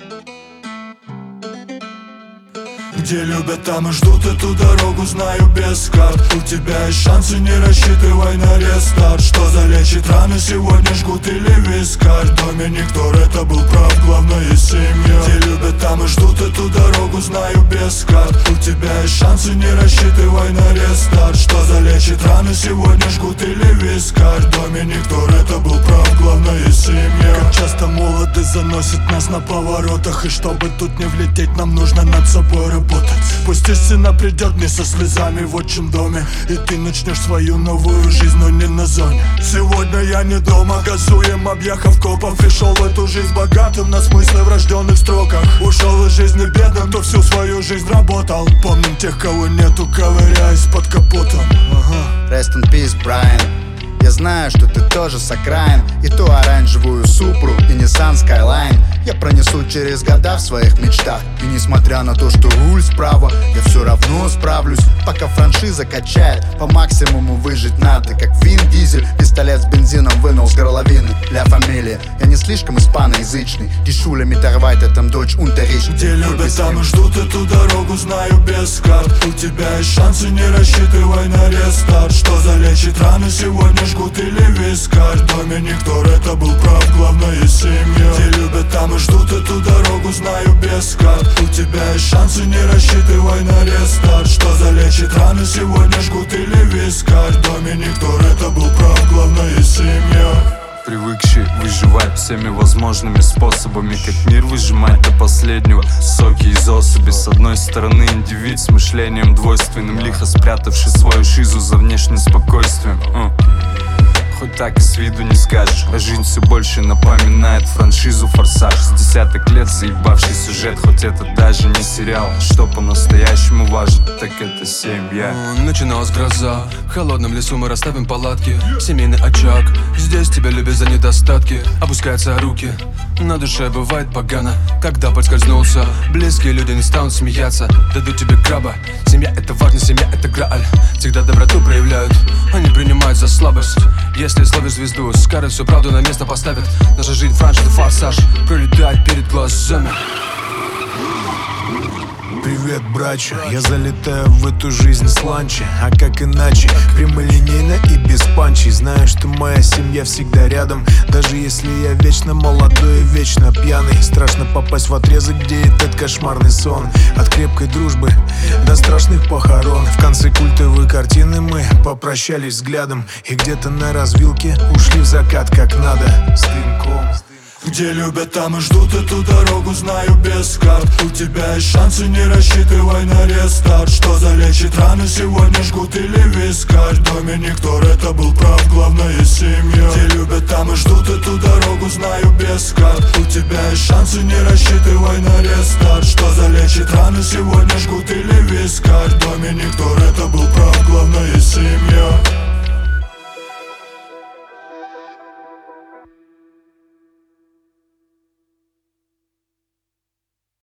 Где любят, там и ждут, эту дорогу знаю без карт. У тебя есть шансы, не рассчитывай на рестарт. Что залечит раны, сегодня жгут или вискарь. В доме никто, это был прав, главное семья. Где любят, там и ждут, эту дорогу знаю без карт. У тебя есть шансы, не рассчитывай на рестарт. Что залечит раны, сегодня жгут или вискарь. В доме никто, это был прав, главное семья. Как часто молодость заносит нас на поворотах. И чтобы тут не влететь, нам нужно над собой работать. Пусть истина придет мне со слезами в отчим доме, и ты начнешь свою новую жизнь, но не на зоне. Сегодня я не дома, газуем, объехав копов. Пришел в эту жизнь богатым на смыслы в рожденных строках. Ушел из жизни бедным, кто всю свою жизнь работал. Помним тех, кого нету, ковыряясь под капотом. Rest in peace, Брайан. Я знаю, что ты тоже с окраин. И ту оранжевую Супру, и Nissan Skyline я пронесу через года в своих мечтах. И несмотря на то, что руль справа, я все равно справлюсь. Пока франшиза качает, по максимуму выжить надо. Как Вин Дизель, пистолет с бензином вынул с горловины. Ля фамилия, я не слишком испаноязычный. Дишуля митарвайт, там дочь унтерич. Где любят, там и ждут, эту дорогу знаю без карт. У тебя есть шансы, не рассчитывай на рестарт. Что залечит раны, сегодня жгут или вискарь. В доме никто, это был прав, главное семья. Где любят, там и ждут, эту дорогу знаю без карт. У тебя есть шансы, не рассчитывай на рестарт. Что залечит раны, сегодня жгут или вискарь. В доме никто, это был прав, главное семья. Привыкший выживать всеми возможными способами, как мир выжимать до последнего соки из особи. С одной стороны индивид с мышлением двойственным, лихо спрятавший свою шизу за внешним спокойствием. Хоть так и с виду не скажешь, а жизнь все больше напоминает франшизу «Форсаж». С десяток лет заебавший сюжет, хоть это даже не сериал. Что по-настоящему важно, так это семья. Начиналась гроза, в холодном лесу мы расставим палатки. Семейный очаг, здесь тебя любят за недостатки. Опускаются руки, на душе бывает погано. Когда подскользнулся, близкие люди не станут смеяться. Дадут тебе краба, семья это важно, семья это грааль. Всегда доброту проявляют, они принимают за слабость. Если словишь звезду, скажет всю правду на место поставит. Наша жизнь франшиза «Форсаж» пролетает перед глазами. Привет, братья, я залетаю в эту жизнь с ланча. А как иначе, прямолинейно и без панчей. Знаю, что моя семья всегда рядом, даже если я вечно молодой и вечно пьяный. Страшно попасть в отрезок, где этот кошмарный сон. От крепкой дружбы до страшных похорон. В конце культовой картины мы попрощались взглядом, и где-то на развилке ушли в закат как надо, с дымком. Где любят, там и ждут, эту дорогу знаю без карт. У тебя есть шансы, не рассчитывай на рестарт. Что залечит раны, сегодня жгут или вискарь. В доме никто, это был прав, главное семья. Где любят, там и ждут, эту дорогу знаю без карт. У тебя есть шансы, не рассчитывай на рестарт. Что залечит раны, сегодня жгут или вискарь. В доме никто, это был прав, главное семья.